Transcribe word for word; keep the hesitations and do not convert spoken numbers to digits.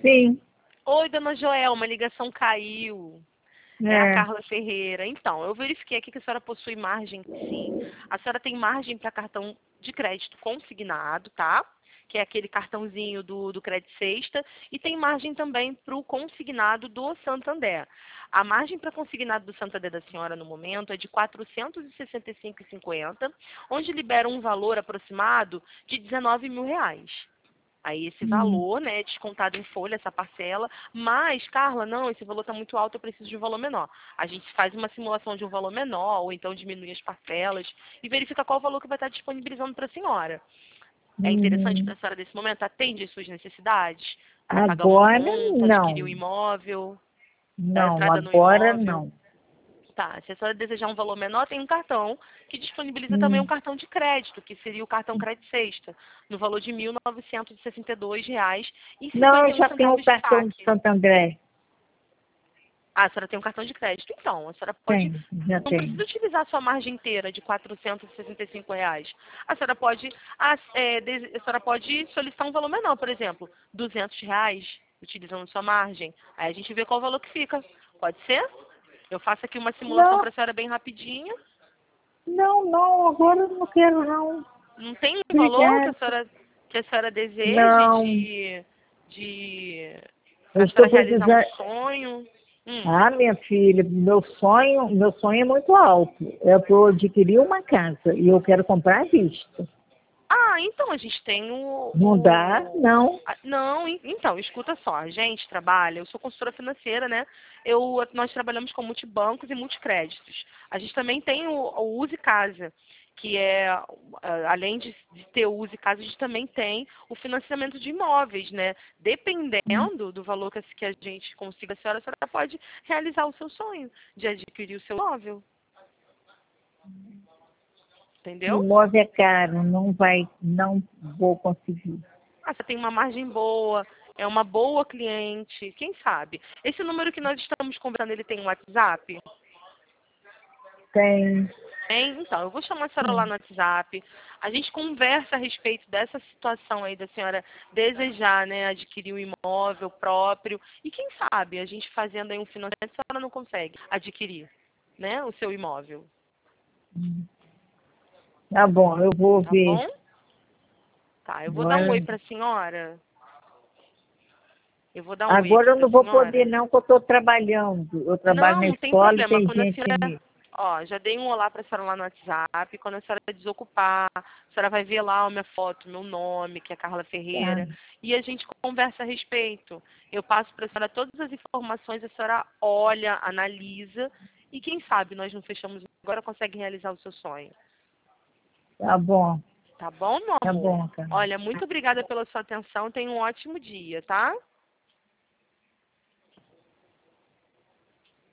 Sim. Oi, dona Joelma, a ligação caiu. É a É. Carla Ferreira. Então, eu verifiquei aqui que a senhora possui margem, sim. A senhora tem margem para cartão de crédito consignado, tá? Que é aquele cartãozinho do, do Crédito Sexta. E tem margem também para o consignado do Santander. A margem para consignado do Santander da senhora no momento é de quatrocentos e sessenta e cinco reais e cinquenta centavos, onde libera um valor aproximado de dezenove mil reais. Aí esse Hum. valor, né, é descontado em folha, essa parcela. Mas, Carla, não, esse valor está muito alto, eu preciso de um valor menor. A gente faz uma simulação de um valor menor, ou então diminui as parcelas, e verifica qual o valor que vai estar disponibilizando para a senhora. É interessante Uhum. para a senhora desse momento? Atende às suas necessidades? Para pagar uma Agora conta, adquirir um não. imóvel, dar Não, entrada no agora imóvel? não. Tá, se a senhora desejar um valor menor, tem um cartão que disponibiliza também um Hum. cartão de crédito, que seria o cartão Crédito Sexta, no valor de mil novecentos e sessenta e dois reais e Não, cinquenta eu e um já tenho o centavos de cartão de saque. Santo André. Ah, a senhora tem um cartão de crédito. Então, a senhora pode, Tem, já não tem. precisa utilizar a sua margem inteira de quatrocentos e sessenta e cinco reais. A senhora pode, a, é, des- a senhora pode solicitar um valor menor, por exemplo, duzentos reais, utilizando sua margem. Aí a gente vê qual o valor que fica. Pode ser? Eu faço aqui uma simulação Não, para a senhora bem rapidinho. não, não, agora eu não quero não. Não tem um valor que a Obrigada. senhora, que a senhora deseje Não, de, de eu para a estou senhora realizar um precisando. sonho? Hum. Ah, minha filha, meu sonho, meu sonho é muito alto. Eu estou adquirir uma casa e eu quero comprar à vista. Ah, então a gente tem o, Não dá, o... não. a- não, en- então, escuta só, a gente trabalha, eu sou consultora financeira, né? Eu, nós trabalhamos com multibancos e multicréditos. A gente também tem o, o Use Casa, que é, ah, além de, de ter o Use Casa, a gente também tem o financiamento de imóveis, né? Dependendo do valor que a que a gente consiga, a senhora, a senhora pode realizar o seu sonho de adquirir o seu imóvel, entendeu? Imóvel é caro, não vai, não vou conseguir. Ah, você tem uma margem boa, é uma boa cliente, quem sabe? Esse número que nós estamos conversando, ele tem um WhatsApp? Tem, Tem? Então, eu vou chamar a senhora lá tem. no WhatsApp. A gente conversa a respeito dessa situação aí da senhora desejar, né, adquirir um imóvel próprio. E quem sabe, a gente fazendo aí um financiamento, a senhora não consegue adquirir, né, o seu imóvel. Tá bom, eu vou Tá ver. bom? Tá, eu vou dar um Agora, oi para a senhora. Eu vou dar um oi agora aqui eu para não a vou poder senhora. não, porque eu estou trabalhando. Eu trabalho Não, na não tem escola e problema. tem Quando a gente senhora, me... ó, já dei um olá para a senhora lá no WhatsApp. Quando a senhora desocupar, a senhora vai ver lá a minha foto, meu nome, que é Carla Ah, Ferreira, e a gente conversa a respeito. Eu passo para a senhora todas as informações, a senhora olha, analisa, e quem sabe nós não fechamos agora, consegue realizar o seu sonho. tá bom, Tá bom, meu tá amor? bom, cara. Olha, muito obrigada pela sua atenção. Tenha um ótimo dia, tá?